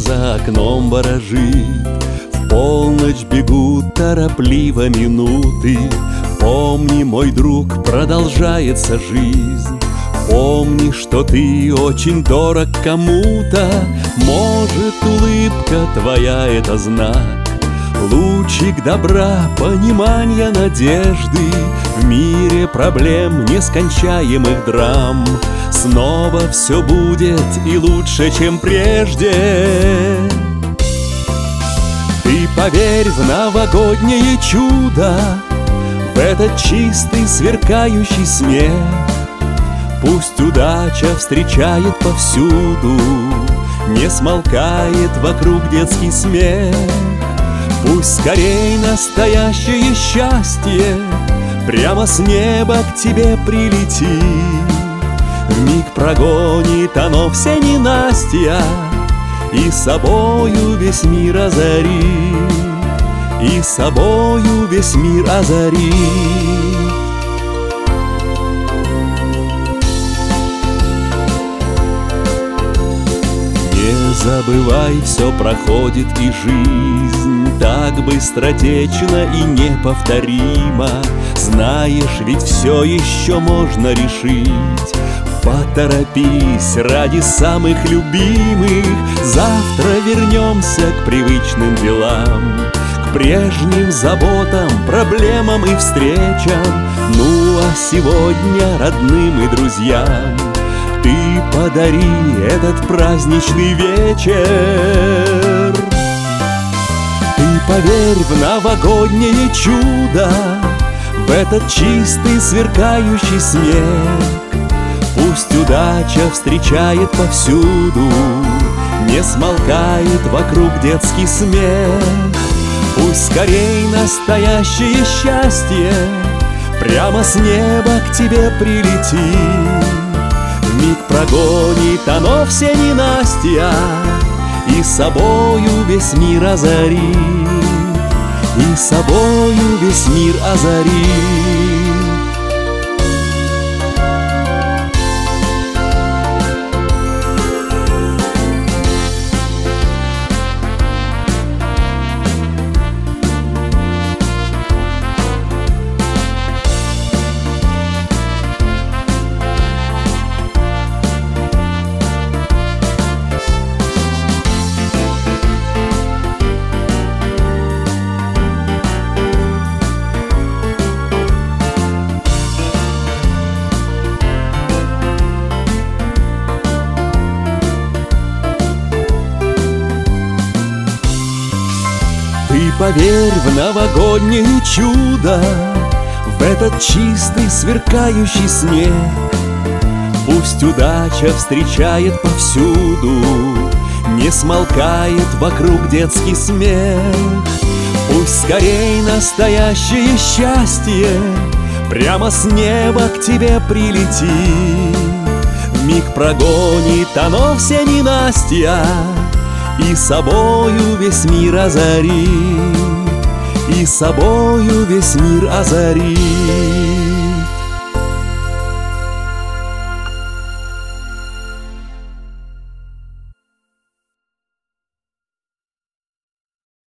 за окном ворожит. В полночь бегут торопливо минуты. Помни, мой друг, продолжается жизнь. Помни, что ты очень дорог кому-то. Может, улыбка твоя — это знак, лучик добра, понимания, надежды. В мире проблем, нескончаемых драм снова все будет и лучше, чем прежде. Ты поверь в новогоднее чудо, в этот чистый сверкающий смех. Пусть удача встречает повсюду, не смолкает вокруг детский смех. Пусть скорей настоящее счастье прямо с неба к тебе прилетит. Вмиг прогонит оно все ненастья и собою весь мир озарит, и собою весь мир озарит. Не забывай, все проходит, и жизнь так быстротечна и неповторима. Знаешь, ведь все еще можно решить. Поторопись ради самых любимых. Завтра вернемся к привычным делам, к прежним заботам, проблемам и встречам. Ну а сегодня родным и друзьям ты подари этот праздничный вечер. Ты поверь в новогоднее чудо, в этот чистый сверкающий снег. Пусть удача встречает повсюду, не смолкает вокруг детский смех. Пусть скорей настоящее счастье прямо с неба к тебе прилетит. Вмиг прогонит оно все ненастья и собою весь мир озарит, и собою весь мир озарит. Ты поверь в новогоднее чудо, в этот чистый сверкающий снег. Пусть удача встречает повсюду, не смолкает вокруг детский смех. Пусть скорей настоящее счастье прямо с неба к тебе прилетит. Вмиг прогонит оно все ненастья и собою весь мир озарит, и собою весь мир озарит.